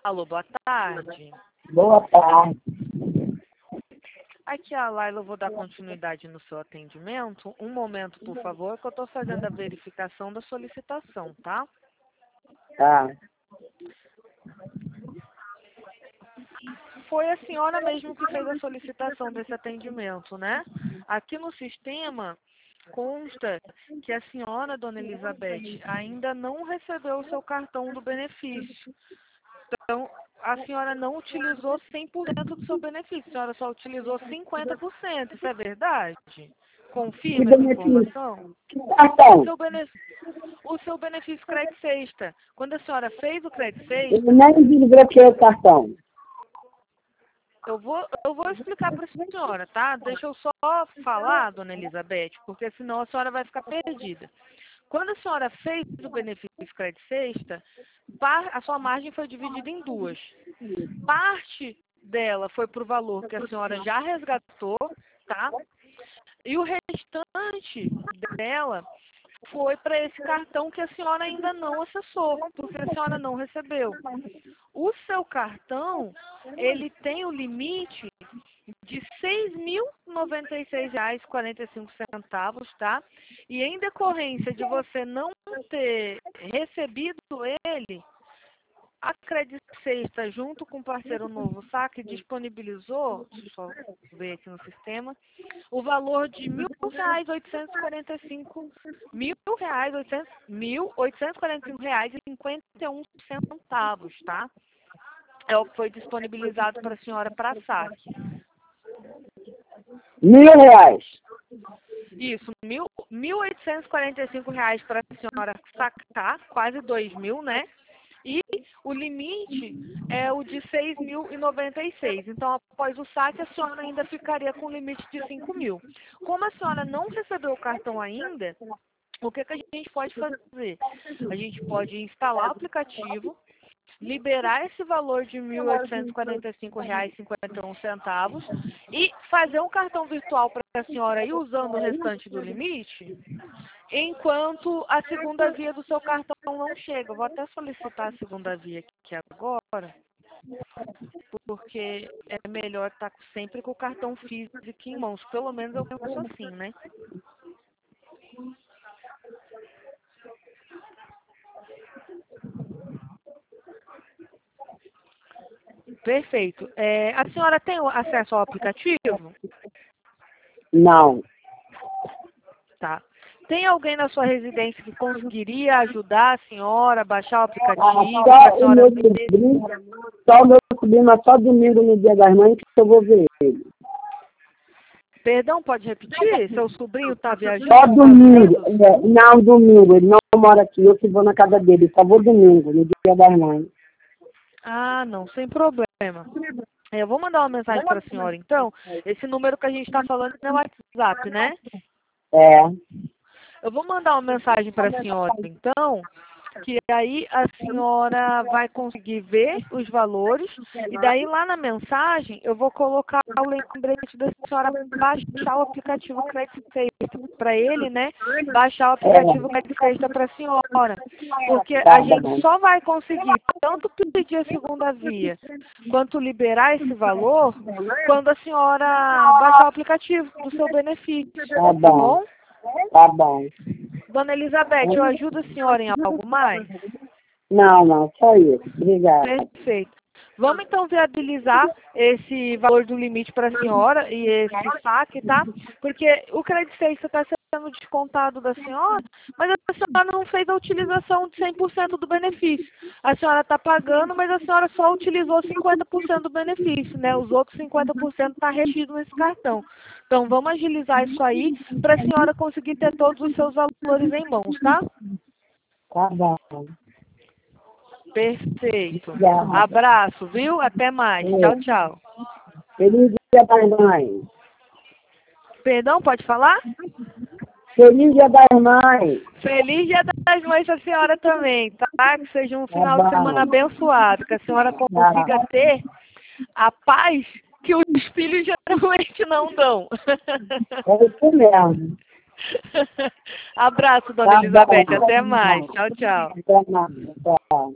Alô, boa tarde. Boa tarde. Aqui é a Laila, eu vou dar continuidade no seu atendimento. Um momento, por favor, que eu estou fazendo a verificação da solicitação, tá? Tá. Foi a senhora mesmo que fez a solicitação desse atendimento, né? Aqui no sistema consta que a senhora, dona Elizabeth, ainda não recebeu o seu cartão do benefício. Então, a senhora não utilizou 100% do seu benefício, a senhora só utilizou 50%, isso é verdade? Confirma essa informação? Cartão. O seu benefício crédito sexta. Quando a senhora fez o crédito sexta, Eu nem desbloqueei o cartão. eu vou explicar para a senhora, tá? Deixa eu só falar, dona Elizabeth, porque senão a senhora vai ficar perdida. Quando a senhora fez o benefício crédito sexta, a sua margem foi dividida em duas. Parte dela foi para o valor que a senhora já resgatou, tá? E o restante dela foi para esse cartão que a senhora ainda não acessou, porque a senhora não recebeu. O seu cartão, ele tem o limite de R$ 6.096,45, tá? E em decorrência de você não ter recebido ele, a Credit Sexta, junto com o parceiro Novo Saque, disponibilizou, deixa eu só ver aqui no sistema, o valor de R$ 1.845, R$ 1.845,51, tá? É o que foi disponibilizado para a senhora para saque. R$ 1.000. Isso, R$ 1.845 para a senhora sacar, quase 2.000, né? E o limite é o de 6.096. Então, após o saque, a senhora ainda ficaria com o limite de 5.000. Como a senhora não recebeu o cartão ainda, o que a gente pode fazer? A gente pode instalar o aplicativo, liberar esse valor de R$ 1.845,51 e fazer um cartão virtual para a senhora ir usando o restante do limite, enquanto a segunda via do seu cartão não chega. Eu vou até solicitar a segunda via aqui agora, porque é melhor estar sempre com o cartão físico em mãos. Pelo menos eu penso assim, né? Perfeito. A senhora tem acesso ao aplicativo? Não. Tá. Tem alguém na sua residência que conseguiria ajudar a senhora a baixar o aplicativo? Só o meu sobrinho, mas só domingo no Dia das Mães que eu vou ver ele. Perdão, pode repetir? Seu sobrinho está viajando? Só domingo. Não, domingo. Ele não mora aqui, eu que vou na casa dele. Só vou domingo, no Dia das Mães. Ah, não, sem problema. Eu vou mandar uma mensagem para a senhora, então. Esse número que a gente está falando é o WhatsApp, né? É. Eu vou mandar uma mensagem para a senhora, então, que aí a senhora vai conseguir ver os valores, e daí lá na mensagem eu vou colocar o lembrete da senhora baixar o aplicativo Credit Sexta para ele, né? Baixar o aplicativo Credit Sexta para a senhora, porque a gente só vai conseguir tanto pedir a segunda via, quanto liberar esse valor, quando a senhora baixar o aplicativo do seu benefício, tá bom? Tá bom. Dona Elizabeth, eu ajudo a senhora em algo mais? Não, só isso. Obrigada. Perfeito. Vamos então viabilizar esse valor do limite para a senhora e esse saque, tá? Porque o crédito sexta está sendo descontado da senhora, mas a senhora não fez a utilização de 100% do benefício. A senhora está pagando, mas a senhora só utilizou 50% do benefício, né? Os outros 50% está retido nesse cartão. Então, vamos agilizar isso aí para a senhora conseguir ter todos os seus valores em mãos, tá? Tá bom. Perfeito. Obrigada. Abraço, viu? Até mais. Tchau, tchau. Feliz Dia das Mães. Perdão, pode falar? Feliz Dia das Mães. Feliz Dia das Mães para a senhora também, tá? Que seja um final de semana abençoado, que a senhora consiga ter a paz que os filhos geralmente não dão. É isso mesmo. Abraço, dona Elizabeth. Até mais. Tchau, tchau. Até mais. Tchau.